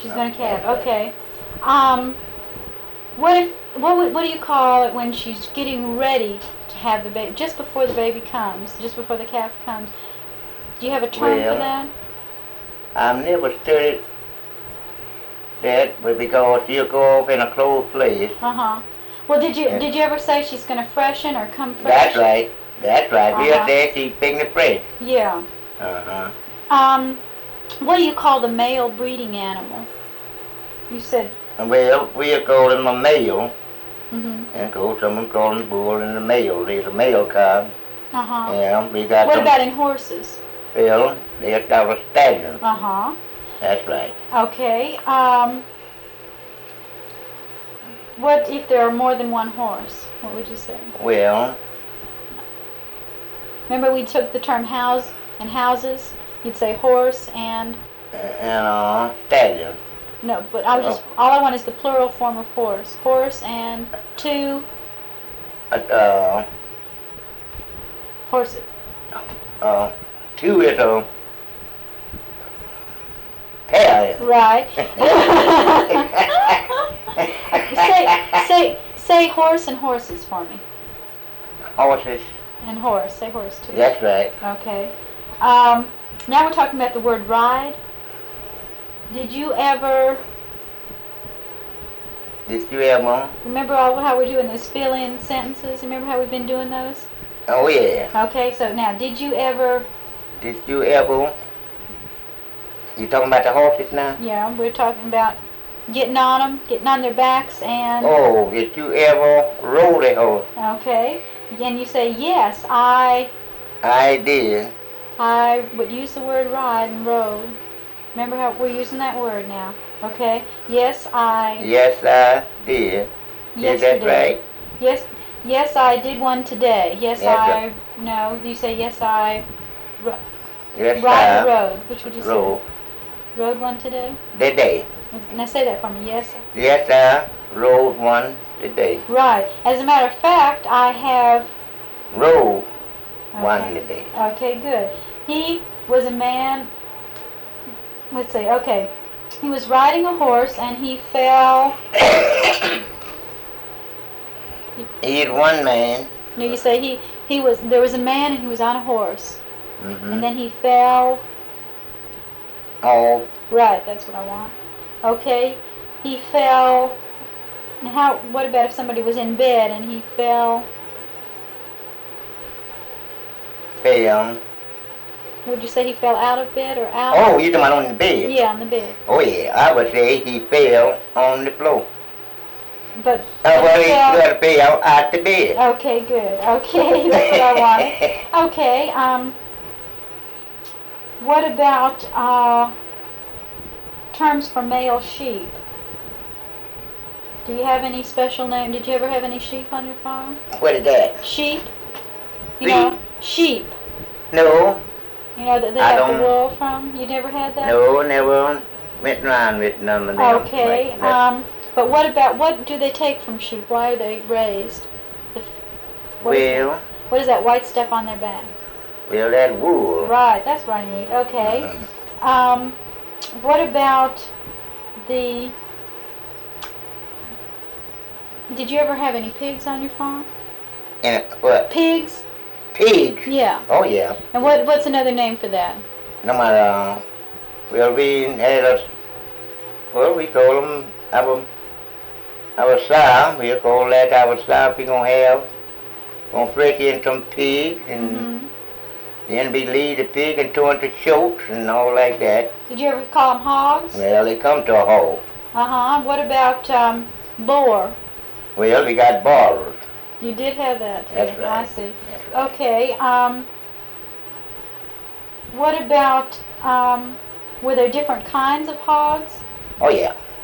She's going to calve. Okay. What do you call it when she's getting ready to have the baby? Just before the baby comes, just before the calf comes. Do you have a term for that? I've never studied that, but because you go off in a closed place. Well, did you ever say she's going to freshen or come fresh? That's right. That's right. We are there. She's picking fresh. Yeah. What do you call the male breeding animal? You said. Well, we call him a male. And someone call him bull and the male. He's a male cow. Yeah, we got. What about in horses? Well, they got a stallion. That's right. Okay. What if there are more than one horse? What would you say? Well. Remember we took the term house and houses? You'd say horse and. Stallion. No, but I was just all I want is the plural form of horse. Horse and two. Horses. Two is a pair. Right. say horse and horses for me. Horses. And horse. Say horse too. That's right. Okay. Now we're talking about the word ride. Did you ever remember all how we're doing those fill-in sentences? Remember how we've been doing those? Oh yeah. Okay, so now did you ever you talking about the horses now? Yeah, we're talking about getting on them, getting on their backs and... Oh, did you ever rode a horse? Okay. And you say, yes, I did. I would use the word ride and rode. Remember how we're using that word now. Okay. Yes, I... Yes, I did. Yes, is that right? Yes, I did one today. Yes, right. No, you say, yes, I... Yes, ride or rode? Which would you rode. say? Rode one today? Today. Now say that for me. Yes. Yes, I rode one today. Right. As a matter of fact, I have... Rode one today. Okay, good. He was a man... Let's see, okay. He was riding a horse and he fell... He's one man. No, you say there was a man and he was on a horse. And then he fell... Oh. Right, that's what I want. Okay, he fell... What about if somebody was in bed and he fell... Fell. Would you say he fell out of bed or out? Oh, you're talking about on the bed? Yeah, on the bed. Oh, yeah. I would say he fell on the floor. But he got to fell out the bed. Okay, good. Okay, that's what I wanted. Okay, what about terms for male sheep? Do you have any special name? Did you ever have any sheep on your farm? What is that? Sheep. You know, sheep. No. You know that they have the wool from? You never had that? No, never went around with none of them. Okay. But what do they take from sheep? Why are they raised? What is that white stuff on their back? Well, that wool. Right, that's what I need. Okay. What about the... Did you ever have any pigs on your farm? What? Pigs? Pigs? Yeah. Oh, yeah. And what's another name for that? No matter. Well, we had we call them our sow. We call that our sow. We're going to fresh in some pigs and then we lead the pig and turn to shoats and all like that. Did you ever call them hogs? Well, they come to a hog. What about boar? Well, we got bars. You did have that too. That's right. I see. That's right. Okay. What about were there different kinds of hogs? Oh yeah.